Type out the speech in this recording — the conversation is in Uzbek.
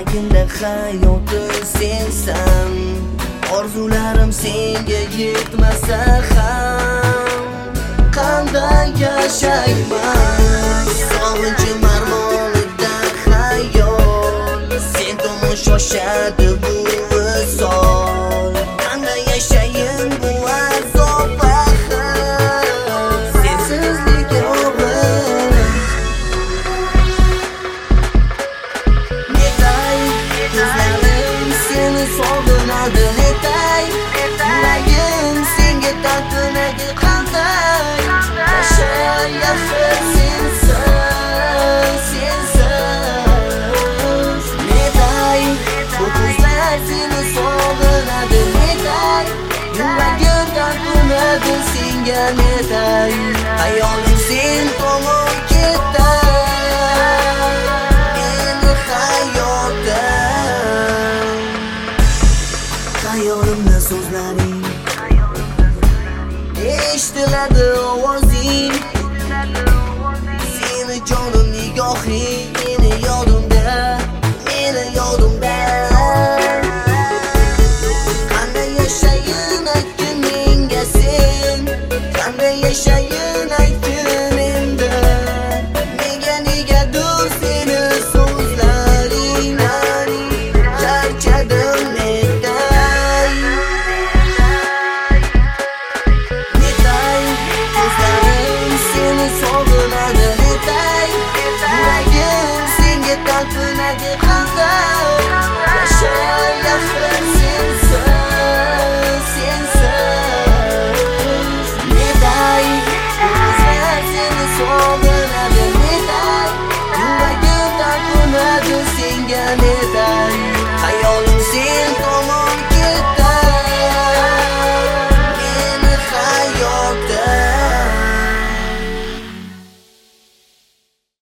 Yuragimda hayotim sensan, orzularim senga yetmasa ham qanday yashayman? Sog'inchim armonida xayol, sen tomon shoshadi bu visol. Qanday yashayin bu azob axir, sensizlik og'ir. Netay ko'zlarim seni sog'inadi, netay yuragim senga talpinadi. Qanday yashay axir sensiz, sensiz. Netay bu ko'zlar seni sog'inadi, netay yuragim talpinadi senga, netay hayolim sen tomon ketar. Meni hayotim, hayolimda so'zlaring eshitiladi ovozing, seni jonim nigohing meni yodimda, meni yodimda. Qanday yashayin aytgin menga sen, qanday yashayin aytgin endi. Negadir seni so'zlaringdan charchadim netay. Netay ko'zlarim seni sog'inadi, netay yuragim senga talpinadi. Qanday yashay axir sensiz, sensiz. Netay ko'zlar seni sog'inadi, netay yuragim talpinadi senga, netay.